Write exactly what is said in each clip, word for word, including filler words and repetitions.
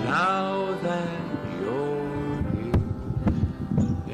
now that you're here.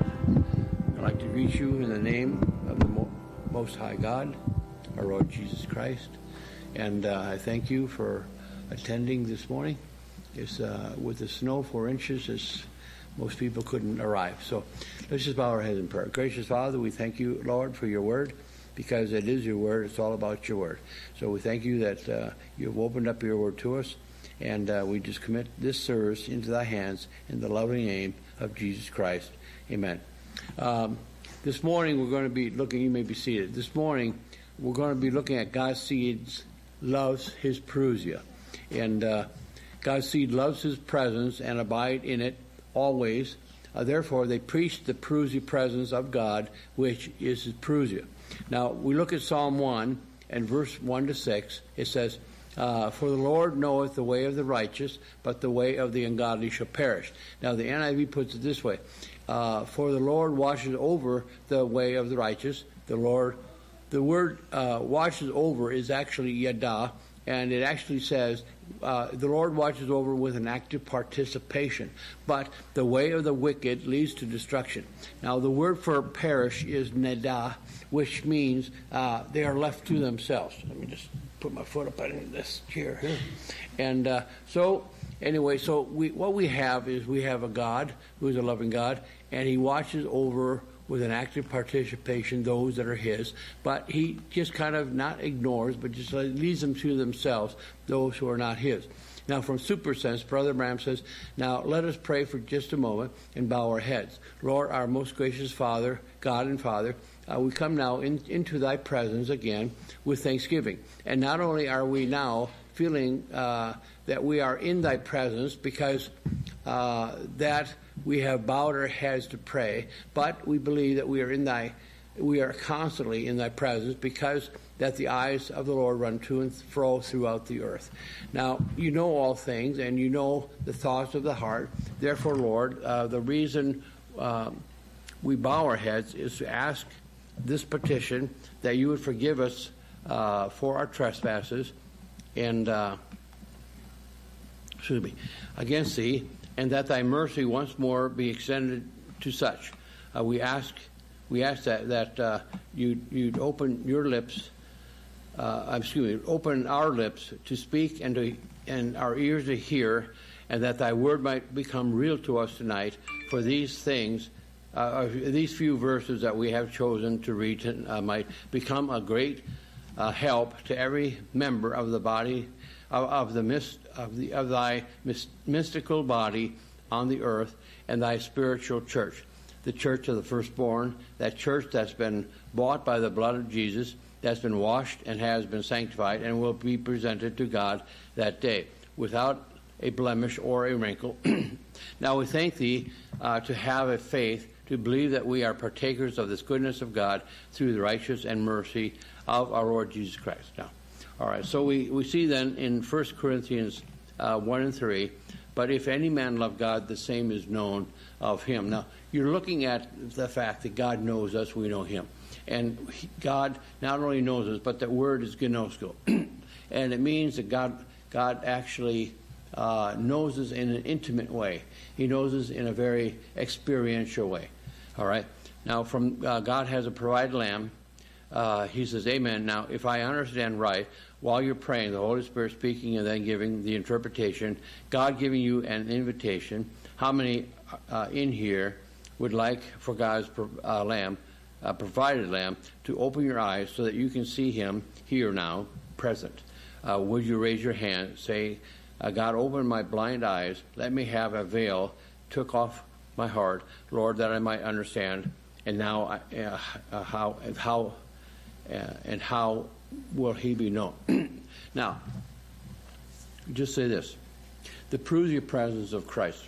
Amen. I'd like to greet you in the name of the Most High God, our Lord Jesus Christ. And uh, I thank you for attending this morning. It's, uh, with the snow four inches, it's, most people couldn't arrive. So let's just bow our heads in prayer. Gracious Father, we thank you, Lord, for your word, because it is your word. It's all about your word. So we thank you that uh, you've opened up your word to us, and uh, we just commit this service into thy hands in the loving name of Jesus Christ. Amen. Um, this morning we're going to be looking, you may be seated. This morning we're going to be looking at God's seed loves his parousia. And uh, God's seed loves his presence and abide in it always. Uh, therefore, they preach the parousia presence of God, which is his parousia. Now, we look at Psalm one and verse one to six. It says, uh, For the Lord knoweth the way of the righteous, but the way of the ungodly shall perish. Now, the N I V puts it this way. Uh, For the Lord watches over the way of the righteous. The Lord, the word uh, watches over is actually yada, and it actually says, uh, the Lord watches over with an active participation, but the way of the wicked leads to destruction. Now, the word for perish is neda, which means uh, they are left to themselves. Let me just put my foot up in this chair here. And uh, so, anyway, so we, what we have is we have a God who is a loving God, and he watches over with an active participation those that are his, but he just kind of not ignores, but just leads them to themselves, those who are not his. Now, from Super Sense, Brother Bram says, now let us pray for just a moment and bow our heads. Lord, our most gracious Father, God and Father, uh, we come now in, into thy presence again with thanksgiving. And not only are we now feeling uh, that we are in thy presence because uh, that we have bowed our heads to pray, but we believe that we are in thy, we are constantly in thy presence because that the eyes of the Lord run to and fro throughout the earth. Now, you know all things, and you know the thoughts of the heart. Therefore, Lord, uh, the reason um, we bow our heads is to ask this petition that you would forgive us uh, for our trespasses and uh, excuse me, against thee, and that thy mercy once more be extended to such. Uh, we ask, we ask that that uh, you you'd open your lips, uh, excuse me, open our lips to speak and to and our ears to hear, and that thy word might become real to us tonight. For these things, uh, these few verses that we have chosen to read uh, might become a great uh, help to every member of the body of, of the mist. Of, the, of thy mystical body on the earth and thy spiritual church, the church of the firstborn, that church that's been bought by the blood of Jesus, that's been washed and has been sanctified and will be presented to God that day without a blemish or a wrinkle. Now we thank thee uh, to have a faith to believe that we are partakers of this goodness of God through the righteousness and mercy of our Lord Jesus Christ. Now, all right, so we, we see then in First Corinthians uh, one and three, but if any man love God, the same is known of him. Now, you're looking at the fact that God knows us, we know him. And he, God not only knows us, but that word is gnosko. And it means that God, God actually uh, knows us in an intimate way. He knows us in a very experiential way. All right? Now, from uh, God has a provided lamb. Uh, he says, amen. Now, if I understand right, while you're praying, the Holy Spirit speaking and then giving the interpretation, God giving you an invitation, how many uh, in here would like for God's uh, lamb, uh, provided lamb, to open your eyes so that you can see him here now, present? Uh, would you raise your hand, say, uh, God, open my blind eyes, let me have a veil, took off my heart, Lord, that I might understand, and now I, uh, uh, how, and how, uh, and how will he be known? Now, just say this. The parousia presence of Christ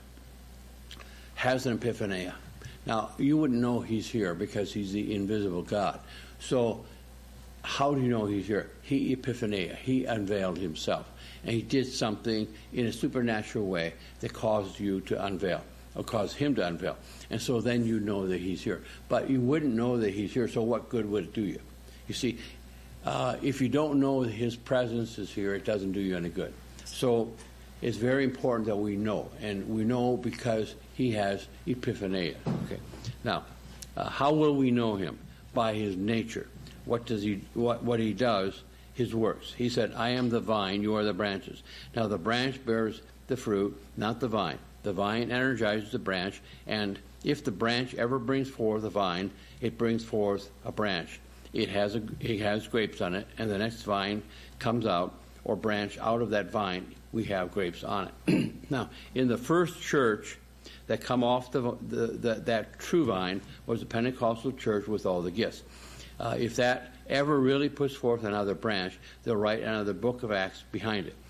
has an epiphania. Now, you wouldn't know he's here because he's the invisible God. So, how do you know he's here? He epiphania. He unveiled himself. And he did something in a supernatural way that caused you to unveil, or caused him to unveil. And so then you know that he's here. But you wouldn't know that he's here, so what good would it do you? You see, uh, if you don't know that his presence is here, it doesn't do you any good. So it's very important that we know, and we know because he has epiphania. Okay. Now, uh, how will we know him? By his nature. What does he? What what he does? His works. He said, "I am the vine; you are the branches." Now, the branch bears the fruit, not the vine. The vine energizes the branch, and if the branch ever brings forth a vine, it brings forth a branch. It has a, it has grapes on it, and the next vine comes out or branch out of that vine. We have grapes on it. Now, in the first church that come off the, the, the that true vine was the Pentecostal church with all the gifts. Uh, if that ever really puts forth another branch, they'll write another book of Acts behind it,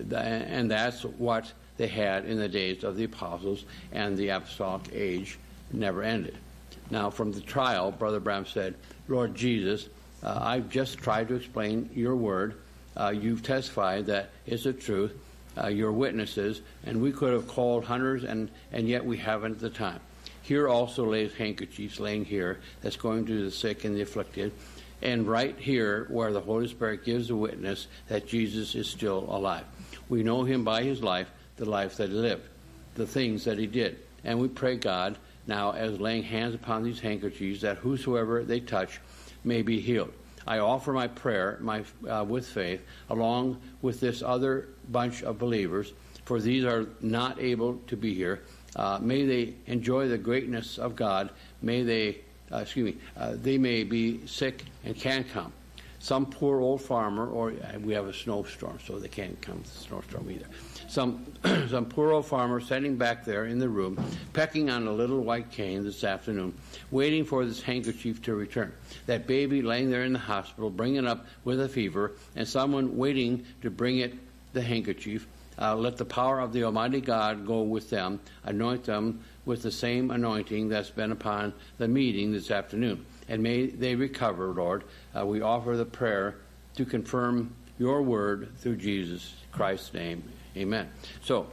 and that's what they had in the days of the apostles, and the apostolic age never ended. Now, from the trial, Brother Branham said, "Lord Jesus, uh, I've just tried to explain your word. Uh, you've testified that it's the truth. Uh, your witnesses, and we could have called hundreds, and, and yet we haven't at the time. Here also lays handkerchiefs laying here that's going to the sick and the afflicted, and right here where the Holy Spirit gives a witness that Jesus is still alive. We know him by his life, the life that he lived, the things that he did. And we pray God now as laying hands upon these handkerchiefs that whosoever they touch may be healed. I offer my prayer my, uh, with faith along with this other bunch of believers, for these are not able to be here. Uh, may they enjoy the greatness of God. May they, uh, excuse me, uh, they may be sick and can't come. Some poor old farmer, or uh, we have a snowstorm, so they can't come to the snowstorm either. Some, some poor old farmer sitting back there in the room, pecking on a little white cane this afternoon, waiting for this handkerchief to return. That baby laying there in the hospital, bringing up with a fever, and someone waiting to bring it the handkerchief. Uh, let the power of the Almighty God go with them, anoint them with the same anointing that's been upon the meeting this afternoon. And may they recover, Lord. Uh, we offer the prayer to confirm your word through Jesus Christ's name. Amen. So,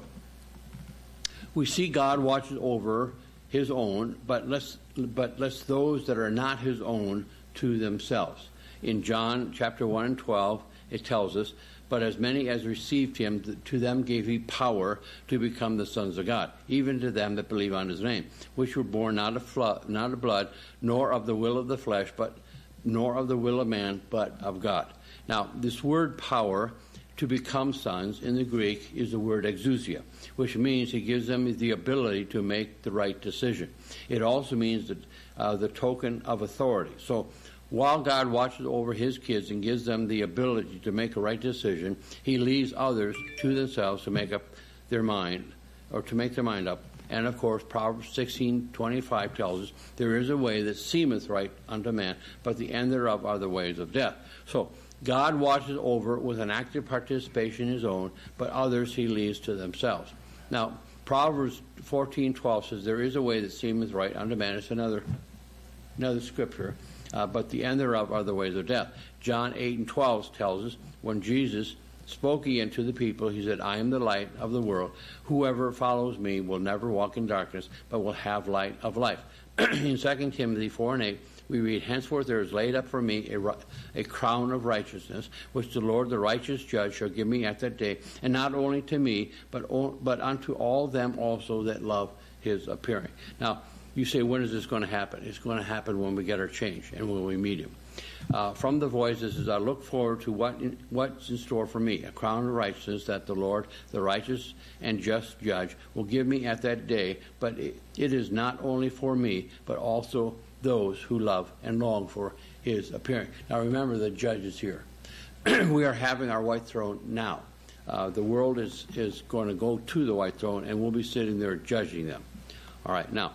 we see God watches over his own, but let's, but let's those that are not his own to themselves. In John chapter one and twelve, it tells us, "But as many as received him, to them gave he power to become the sons of God, even to them that believe on his name, which were born not of flood, not of blood, nor of the will of the flesh, but nor of the will of man, but of God." Now, this word power, to become sons, in the Greek is the word exousia, which means he gives them the ability to make the right decision. It also means that uh, the token of authority. So, while God watches over his kids and gives them the ability to make a right decision, he leaves others to themselves to make up their mind, or to make their mind up. And of course, Proverbs sixteen twenty-five tells us, "There is a way that seemeth right unto man, but the end thereof are the ways of death." So, God watches over with an active participation in his own, but others he leaves to themselves. Now, Proverbs fourteen twelve says, "There is a way that seemeth right unto man." It's another, another scripture. Uh, but the end thereof are the ways of death. John eight and twelve tells us, when Jesus spoke again to the people, he said, "I am the light of the world. Whoever follows me will never walk in darkness, but will have light of life." In Second Timothy four and eight, we read, "Henceforth there is laid up for me a, a crown of righteousness, which the Lord, the righteous judge, shall give me at that day, and not only to me, but, but unto all them also that love his appearing." Now, you say, when is this going to happen? It's going to happen when we get our change and when we meet him. Uh, from the voice, it says, "I look forward to what in, what's in store for me, a crown of righteousness that the Lord, the righteous and just judge, will give me at that day. But it, it is not only for me, but also those who love and long for his appearing." Now remember, the judge is here. We are having our white throne now. Uh, the world is, is going to go to the white throne, and we'll be sitting there judging them. All right, now,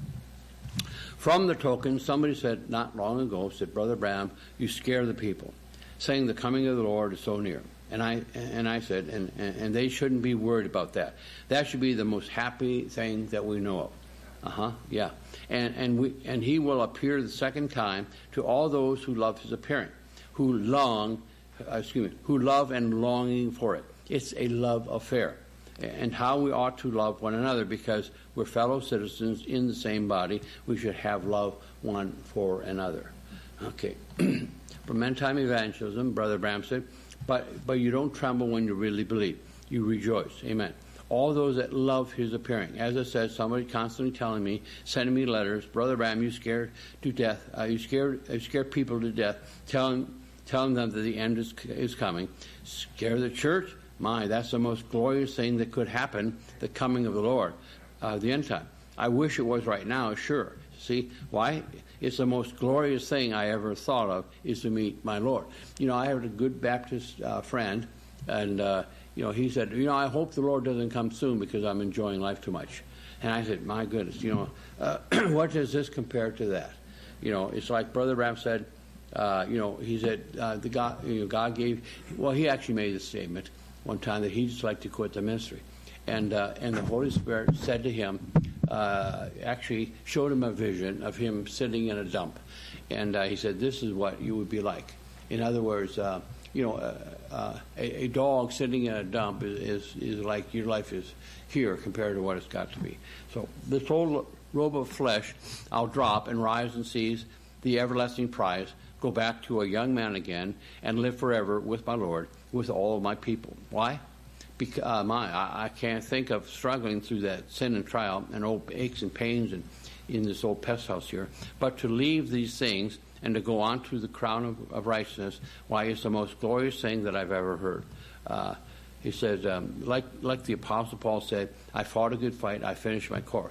from the token, somebody said not long ago, said, "Brother Branham, you scare the people, saying the coming of the Lord is so near." And I and I said, and, and, and they shouldn't be worried about that. That should be the most happy thing that we know of. Uh-huh, yeah. And and we and he will appear the second time to all those who love his appearing, who long, uh, excuse me, who love and longing for it. It's a love affair. And how we ought to love one another, because we're fellow citizens in the same body. We should have love one for another. Okay. From end-time evangelism, Brother Branham said, but, but you don't tremble when you really believe. you rejoice. Amen. All those that love his appearing. As I said, somebody constantly telling me, sending me letters, Brother Bram, you scared to death. Uh, you scared you scared people to death, telling telling them that the end is is coming. Scare the church? My, that's the most glorious thing that could happen, the coming of the Lord, uh, the end time. I wish it was right now, sure. See, why? It's the most glorious thing I ever thought of, is to meet my Lord. You know, I have a good Baptist uh, friend, and, uh, you know, he said, you know, I hope the Lord doesn't come soon because I'm enjoying life too much. And I said, my goodness, you know, uh, what does this compare to that? You know, it's like Brother Bram said, uh, you know, he said, uh, the God, you know, God gave, well, he actually made the statement one time that he'd just like to quit the ministry. And, uh, and the Holy Spirit said to him, uh, actually showed him a vision of him sitting in a dump. And uh, he said, this is what you would be like. In other words, uh, you know, uh, uh, a, a dog sitting in a dump is, is, is like your life is here compared to what it's got to be. So this whole robe of flesh I'll drop and rise and seize the everlasting prize, go back to a young man again, and live forever with my Lord, with all of my people. Why? Because, uh, my, I, I can't think of struggling through that sin and trial and old aches and pains and in this old pest house here, but to leave these things and to go on to the crown of, of righteousness, why, it's the most glorious thing that I've ever heard. Uh, he says, um, like, like the Apostle Paul said, I fought a good fight, I finished my course.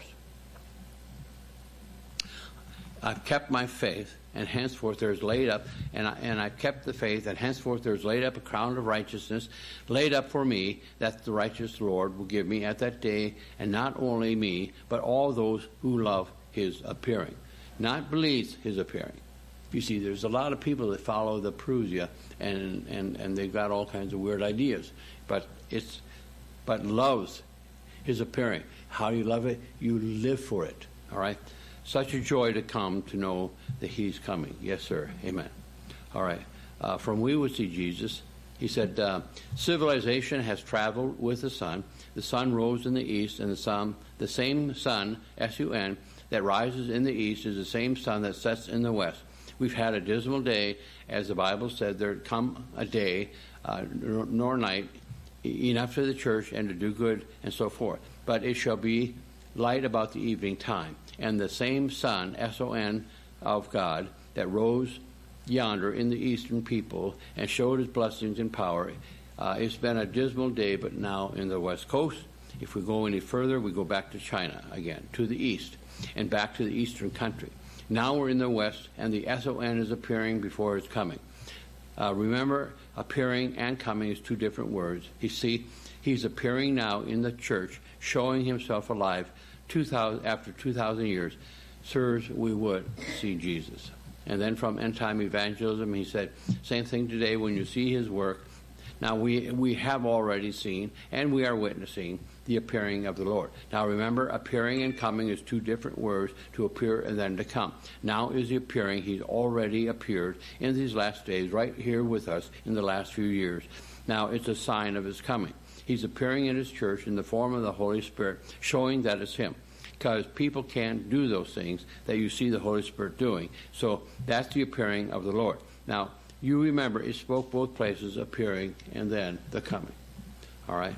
I've kept my faith, and henceforth there is laid up, and I, and I've kept the faith, and henceforth there is laid up a crown of righteousness, laid up for me, that the righteous Lord will give me at that day, and not only me, but all those who love his appearing. Not believes his appearing. You see, there's a lot of people that follow the Parousia, and, and, and they've got all kinds of weird ideas, but it's but loves his appearing. How do you love it? You live for it, all right? Such a joy to come to know that he's coming. Yes, sir. Amen. All right. Uh, from We Will See Jesus, he said, uh, civilization has traveled with the sun. The sun rose in the east, and the sun, the same sun, S U N, that rises in the east is the same sun that sets in the west. We've had a dismal day, as the Bible said, there'd come a day, uh, nor night, enough to the church and to do good and so forth. But it shall be light about the evening time. And the same sun, S O N, of God, that rose yonder in the eastern people and showed his blessings and power. Uh, it's been a dismal day, but now in the west coast. If we go any further, we go back to China again, to the east, and back to the eastern country. Now we're in the west, and the S O N is appearing before his coming. Uh, remember, appearing and coming is two different words. You see, he's appearing now in the church, showing himself alive two thousand, after two thousand years. Sirs, we would see Jesus. And then from End Time Evangelism, he said, same thing today when you see his work. Now, we, we have already seen, and we are witnessing, the appearing of the Lord. Now, remember, appearing and coming is two different words, to appear and then to come. Now is the appearing. He's already appeared in these last days, right here with us in the last few years. Now, it's a sign of his coming. He's appearing in his church in the form of the Holy Spirit, showing that it's him. Because people can't do those things that you see the Holy Spirit doing. So that's the appearing of the Lord. Now, you remember, it spoke both places, appearing and then the coming. All right?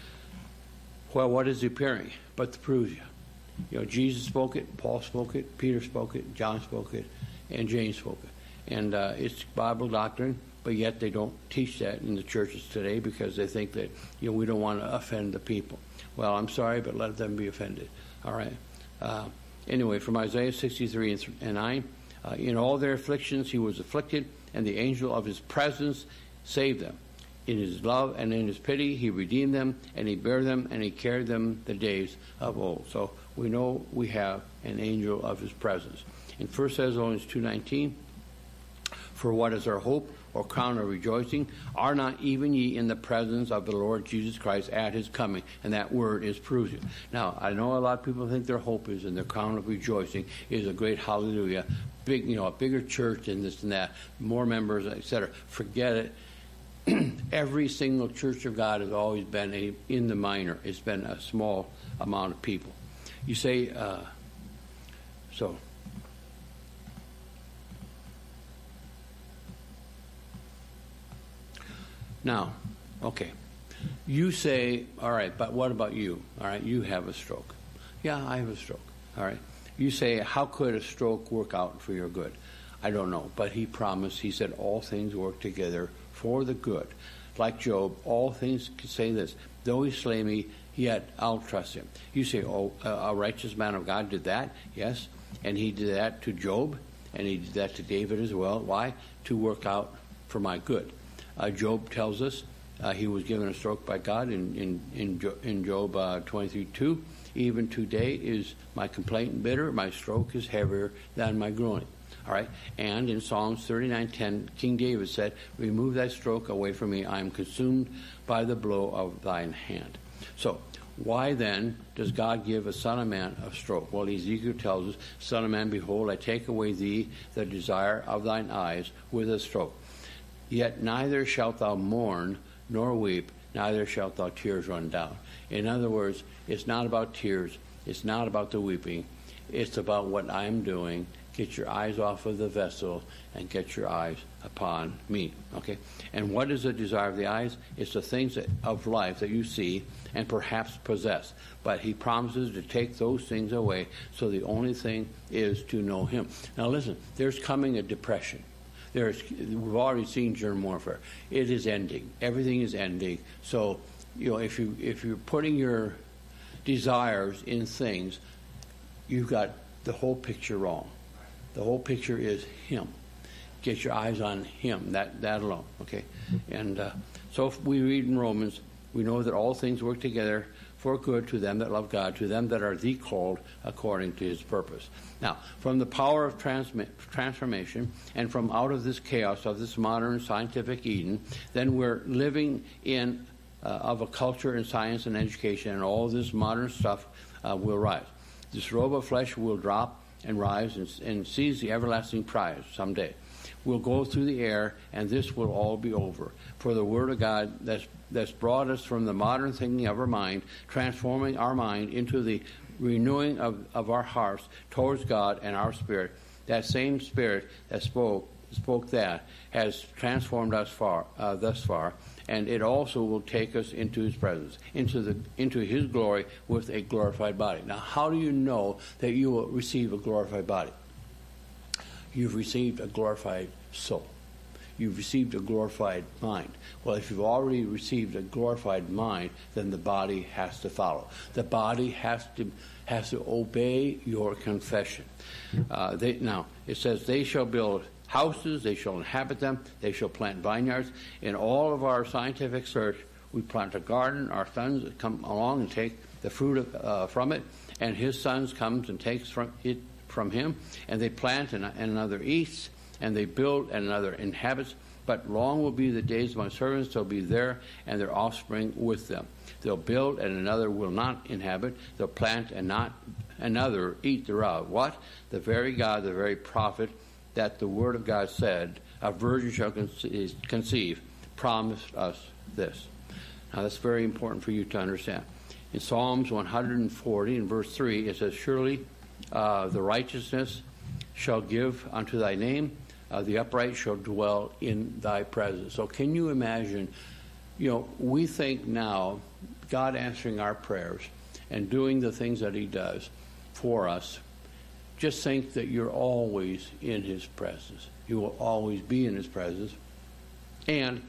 Well, what is the appearing? But the Parousia. You know, Jesus spoke it, Paul spoke it, Peter spoke it, John spoke it, and James spoke it. And uh, it's Bible doctrine. But yet they don't teach that in the churches today because they think that, you know, we don't want to offend the people. Well, I'm sorry, but let them be offended. All right. Uh, anyway, from Isaiah sixty-three and nine, uh, in all their afflictions he was afflicted, and the angel of his presence saved them. In his love and in his pity he redeemed them, and he bare them, and he carried them the days of old. So we know we have an angel of his presence. In First Thessalonians two nineteen, for what is our hope or crown of rejoicing? Are not even ye in the presence of the Lord Jesus Christ at his coming? And that word is Parousia. Now, I know a lot of people think their hope is in their crown of rejoicing is a great hallelujah, big, you know, a bigger church and this and that, more members, et cetera. Forget it. Every single church of God has always been a, in the minor. It's been a small amount of people. You say, uh, so... Now, okay, You say, all right, but what about you? All right, you have a stroke. Yeah, I have a stroke. All right. You say, how could a stroke work out for your good? I don't know, but he promised, he said, all things work together for the good. Like Job, all things say this, though he slay me, yet I'll trust him. You say, oh, a righteous man of God did that? Yes. And he did that to Job, and he did that to David as well. Why? To work out for my good. Uh, Job tells us uh, he was given a stroke by God in, in, in, jo- in Job uh, twenty-three two. Even today is my complaint bitter, my stroke is heavier than my groaning. All right, and in Psalms thirty-nine ten, King David said, remove thy stroke away from me, I am consumed by the blow of thine hand. So, why then does God give a son of man a stroke? Well, Ezekiel tells us, Son of man, behold, I take away thee the desire of thine eyes with a stroke. Yet neither shalt thou mourn nor weep, neither shalt thou tears run down. In other words, it's not about tears, it's not about the weeping, it's about what I'm doing. Get your eyes off of the vessel and get your eyes upon me. Okay? And what is the desire of the eyes? It's the things that, of life that you see and perhaps possess. But he promises to take those things away, so the only thing is to know him. Now listen, there's coming a depression. There's, we've already seen germ warfare. It is ending. Everything is ending. So, you know, if you if you're putting your desires in things, you've got the whole picture wrong. The whole picture is him. Get your eyes on him, that, that alone, okay? And uh, so if we read in Romans, we know that all things work together for good to them that love God, to them that are the called according to his purpose. Now, from the power of transmi- transformation and from out of this chaos of this modern scientific Eden, then we're living in uh, of a culture and science and education, and all this modern stuff uh, will rise. This robe of flesh will drop and rise and, and seize the everlasting prize someday. We'll go through the air, and this will all be over. For the Word of God that's, that's brought us from the modern thinking of our mind, transforming our mind into the renewing of, of our hearts towards God and our spirit, that same Spirit that spoke spoke that has transformed us far, uh, thus far, and it also will take us into his presence, into the into his glory with a glorified body. Now, how do you know that you will receive a glorified body? You've received a glorified soul. You've received a glorified mind. Well, if you've already received a glorified mind, then the body has to follow. The body has to has to obey your confession. Uh, they, now, it says, they shall build houses, they shall inhabit them, they shall plant vineyards. In all of our scientific search, we plant a garden, our sons come along and take the fruit of, uh, from it, and his sons comes and takes from it from him, and they plant and, and another eats, and they build and another inhabits. But long will be the days of my servants, they'll be there, and their offspring with them. They'll build and another will not inhabit, they'll plant and not another eat thereof. What? The very God, the very prophet, that the word of God said, a virgin shall conceive, promised us this. Now that's very important for you to understand. In Psalms one forty, in verse three, it says, surely uh, the righteousness shall give unto thy name, uh, the upright shall dwell in thy presence. So can you imagine, you know, we think now, God answering our prayers and doing the things that he does for us. Just think that you're always in his presence. You will always be in his presence. And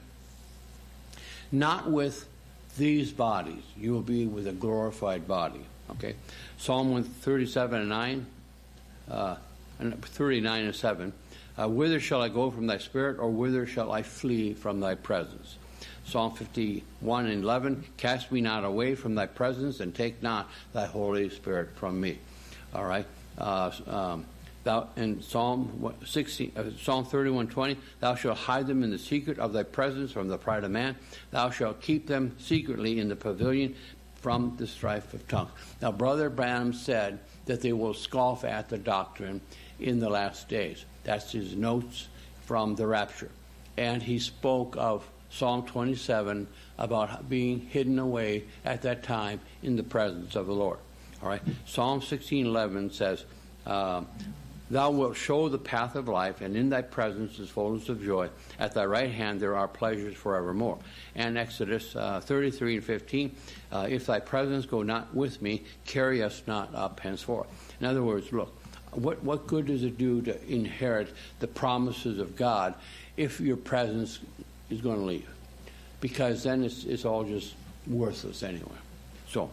not with these bodies. You will be with a glorified body. Okay? Psalm one thirty-seven and nine, uh, thirty-nine and seven. Uh, whither shall I go from thy spirit, or whither shall I flee from thy presence? Psalm fifty-one and eleven. Cast me not away from thy presence, and take not thy Holy Spirit from me. All right? Uh, um, thou in Psalm sixteen, uh, Psalm thirty-one twenty, thou shalt hide them in the secret of thy presence from the pride of man. Thou shalt keep them secretly in the pavilion from the strife of tongues. Now, Brother Branham said that they will scoff at the doctrine in the last days. That's his notes from the rapture, and he spoke of Psalm twenty-seven about being hidden away at that time in the presence of the Lord. All right. Psalm sixteen eleven says, uh, Thou wilt show the path of life, and in thy presence is fullness of joy. At thy right hand there are pleasures forevermore. And Exodus uh, thirty-three and fifteen, uh, if thy presence go not with me, carry us not up henceforth. In other words, look, what, what good does it do to inherit the promises of God if your presence is going to leave? Because then it's, it's all just worthless anyway. So,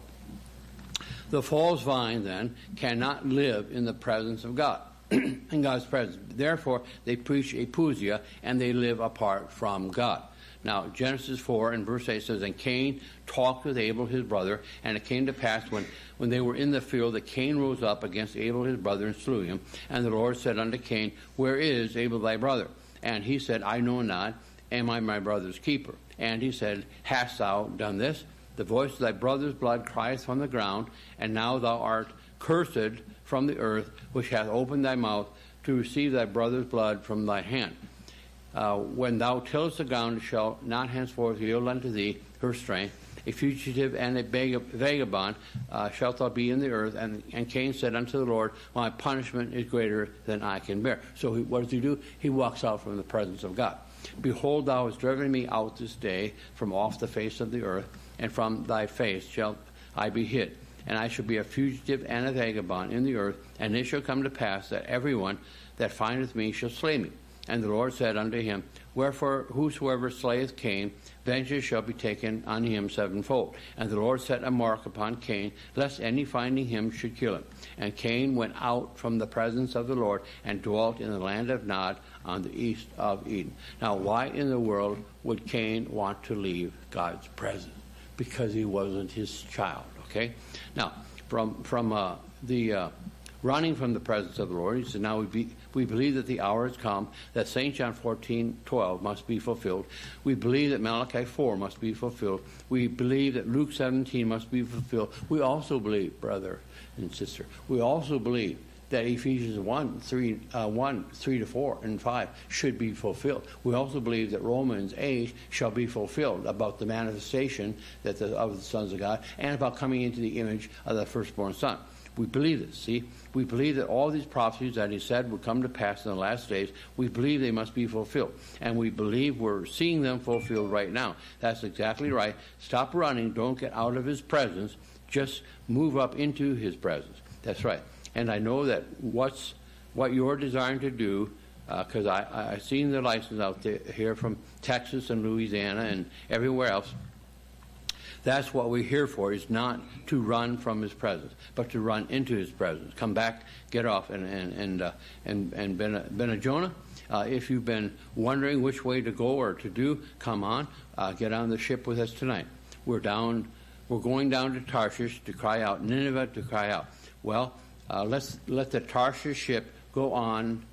the false vine, then, cannot live in the presence of God, in God's presence. Therefore, they preach apusia, and they live apart from God. Now, Genesis four and verse eight says, And Cain talked with Abel his brother, and it came to pass when, when they were in the field that Cain rose up against Abel his brother and slew him. And the Lord said unto Cain, Where is Abel thy brother? And he said, I know not. Am I my brother's keeper? And he said, Hast thou done this? The voice of thy brother's blood crieth from the ground, and now thou art cursed from the earth, which hath opened thy mouth to receive thy brother's blood from thy hand. Uh, when thou tillest the ground, it shall not henceforth yield unto thee her strength. A fugitive and a vagabond uh, shalt thou be in the earth. And, and Cain said unto the Lord, My punishment is greater than I can bear. So he, what does he do? He walks out from the presence of God. Behold, thou hast driven me out this day from off the face of the earth, and from thy face shall I be hid. And I shall be a fugitive and a vagabond in the earth, and it shall come to pass that everyone that findeth me shall slay me. And the Lord said unto him, Wherefore whosoever slayeth Cain, vengeance shall be taken on him sevenfold. And the Lord set a mark upon Cain, lest any finding him should kill him. And Cain went out from the presence of the Lord, and dwelt in the land of Nod on the east of Eden. Now, why in the world would Cain want to leave God's presence? Because he wasn't his child, okay? Now, from from uh, the uh, running from the presence of the Lord, he said, now we, be, we believe that the hour has come, that Saint John fourteen twelve must be fulfilled. We believe that Malachi four must be fulfilled. We believe that Luke seventeen must be fulfilled. We also believe, brother and sister, we also believe that Ephesians one, three, uh, one, three to four and five should be fulfilled. We also believe that Romans eight shall be fulfilled about the manifestation that the, of the sons of God, and about coming into the image of the firstborn son. We believe this, see? We believe that all these prophecies that he said would come to pass in the last days, we believe they must be fulfilled. And we believe we're seeing them fulfilled right now. That's exactly right. Stop running. Don't get out of his presence. Just move up into his presence. That's right. And I know that what's what you're desiring to do, because uh, I I've seen the license out there here from Texas and Louisiana and everywhere else. That's what we're here for, is not to run from his presence, but to run into his presence. Come back, get off, and and and uh, and, and Ben, Ben Jonah, uh, if you've been wondering which way to go or to do, come on, uh, get on the ship with us tonight. We're down, we're going down to Tarshish to cry out, Nineveh to cry out. Well. Uh, let's let the Tarshish ship go on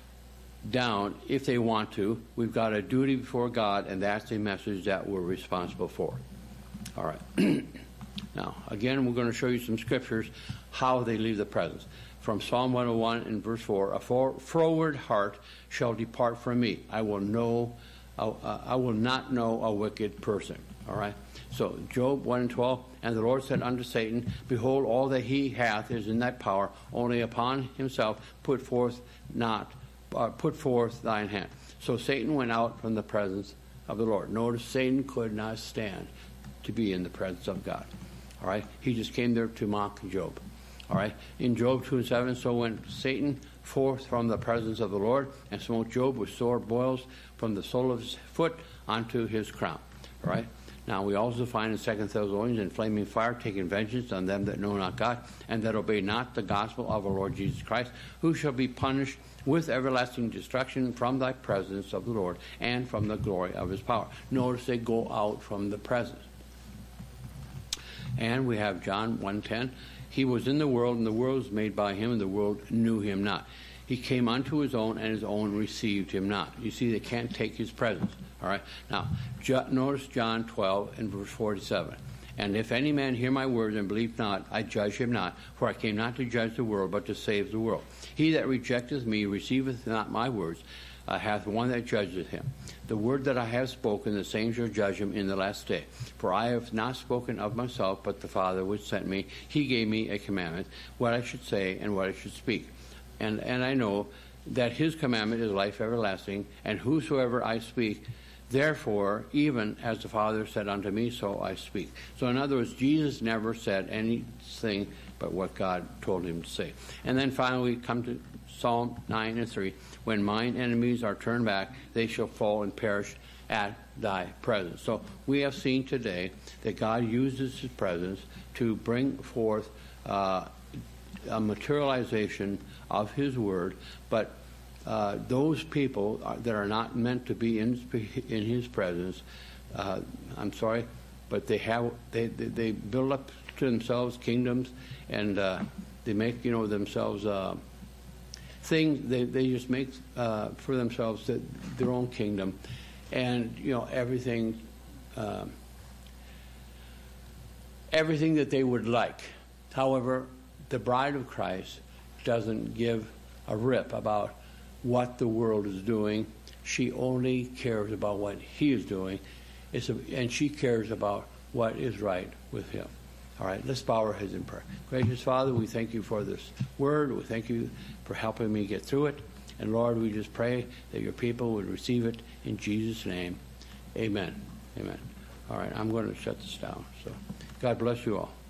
down if they want to. We've got a duty before God, and that's the message that we're responsible for. All right. Now, again, we're going to show you some scriptures, how they leave the presence. From Psalm one oh one in verse four, a for- froward heart shall depart from me. I will know, uh, uh, I will not know a wicked person. All right. So, Job one and twelve, and the Lord said unto Satan, Behold, all that he hath is in thy power, only upon himself put forth not, uh, put forth thine hand. So Satan went out from the presence of the Lord. Notice Satan could not stand to be in the presence of God. All right? He just came there to mock Job. All right? In Job two and seven, so went Satan forth from the presence of the Lord, and smote Job with sore boils from the sole of his foot unto his crown. All right? Now, we also find in Second Thessalonians, in flaming fire, taking vengeance on them that know not God, and that obey not the gospel of our Lord Jesus Christ, who shall be punished with everlasting destruction from thy presence of the Lord, and from the glory of his power. Notice they go out from the presence. And we have John one ten. He was in the world, and the world was made by him, and the world knew him not. He came unto his own, and his own received him not. You see, they can't take his presence. All right. Now, jo- notice John twelve and verse forty-seven. And if any man hear my words and believe not, I judge him not. For I came not to judge the world, but to save the world. He that rejecteth me receiveth not my words, uh, hath one that judgeth him. The word that I have spoken, the same shall judge him in the last day. For I have not spoken of myself, but the Father which sent me, he gave me a commandment, what I should say and what I should speak. And, and I know that his commandment is life everlasting, and whosoever I speak, therefore, even as the Father said unto me, so I speak. So in other words, Jesus never said anything but what God told him to say. And then finally we come to Psalm nine and three. When mine enemies are turned back, they shall fall and perish at thy presence. So we have seen today that God uses his presence to bring forth uh, a materialization of his word, but uh, those people are, that are not meant to be in, in his presence, uh, I'm sorry, but they have they, they, they build up to themselves kingdoms, and uh, they make, you know, themselves uh, things, they, they just make uh, for themselves the, their own kingdom, and, you know, everything uh, everything that they would like. However, the bride of Christ doesn't give a rip about what the world is doing. She only cares about what he is doing, it's a, and she cares about what is right with him. All right, let's bow our heads in prayer. Gracious Father, we thank you for this word. We thank you for helping me get through it. And Lord, we just pray that your people would receive it in Jesus' name. Amen. Amen. All right, I'm going to shut this down. So God bless you all.